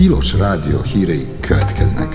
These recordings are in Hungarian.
Tilos Rádió hírei következnek.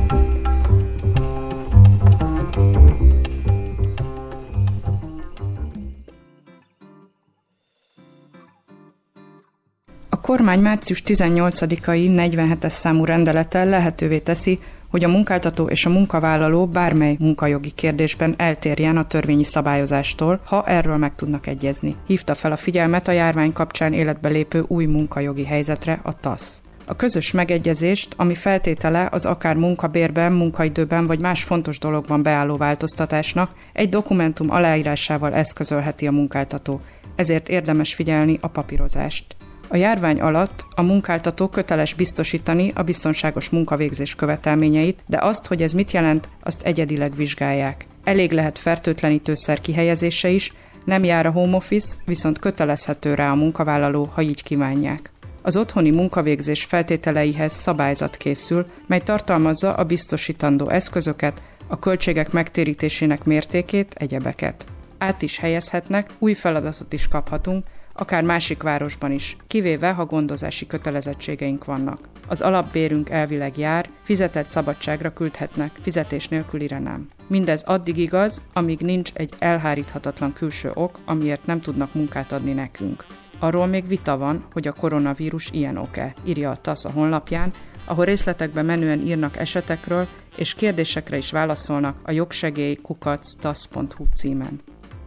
A kormány március 18-ai 47-es számú rendelete lehetővé teszi, hogy a munkáltató és a munkavállaló bármely munkajogi kérdésben eltérjen a törvényi szabályozástól, ha erről meg tudnak egyezni. Hívta fel a figyelmet a járvány kapcsán életbe lépő új munkajogi helyzetre a TASZ. A közös megegyezést, ami feltétele az akár munkabérben, munkaidőben vagy más fontos dologban beálló változtatásnak, egy dokumentum aláírásával eszközölheti a munkáltató, ezért érdemes figyelni a papírozást. A járvány alatt a munkáltató köteles biztosítani a biztonságos munkavégzés követelményeit, de azt, hogy ez mit jelent, azt egyedileg vizsgálják. Elég lehet fertőtlenítőszer kihelyezése is, nem jár a home office, viszont kötelezhető rá a munkavállaló, ha így kívánják. Az otthoni munkavégzés feltételeihez szabályzat készül, mely tartalmazza a biztosítandó eszközöket, a költségek megtérítésének mértékét, egyebeket. Át is helyezhetnek, új feladatot is kaphatunk, akár másik városban is, kivéve, ha gondozási kötelezettségeink vannak. Az alapbérünk elvileg jár, fizetett szabadságra küldhetnek, fizetés nélkülire nem. Mindez addig igaz, amíg nincs egy elháríthatatlan külső ok, amiért nem tudnak munkát adni nekünk. Arról még vita van, hogy a koronavírus ilyen ok-e, írja a TASZ a honlapján, ahol részletekbe menően írnak esetekről, és kérdésekre is válaszolnak a jogsegély@tasz.hu címen.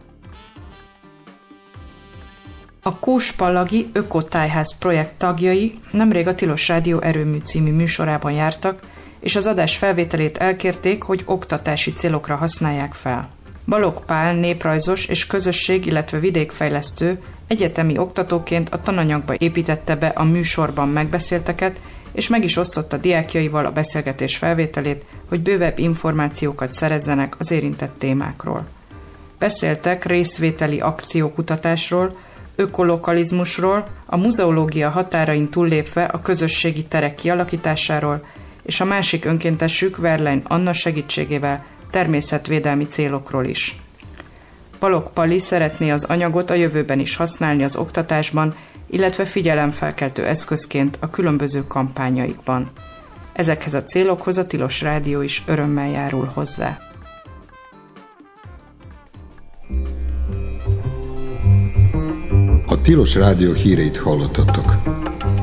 A Kóspallagi Ökotájház projekt tagjai nemrég a Tilos Rádió Erőmű című műsorában jártak, és az adás felvételét elkérték, hogy oktatási célokra használják fel. Balogh Pál néprajzos és közösség, illetve vidékfejlesztő egyetemi oktatóként a tananyagba építette be a műsorban megbeszélteket, és meg is osztotta diákjaival a beszélgetés felvételét, hogy bővebb információkat szerezzenek az érintett témákról. Beszéltek részvételi akciókutatásról, ökolokalizmusról, a muzeológia határain túllépve a közösségi terek kialakításáról, és a másik önkéntesük Verlein Anna segítségével természetvédelmi célokról is. Balogh Pali szeretné az anyagot a jövőben is használni az oktatásban, illetve figyelemfelkeltő eszközként a különböző kampányaikban. Ezekhez a célokhoz a Tilos Rádió is örömmel járul hozzá. A Tilos Rádió híreit hallottatok.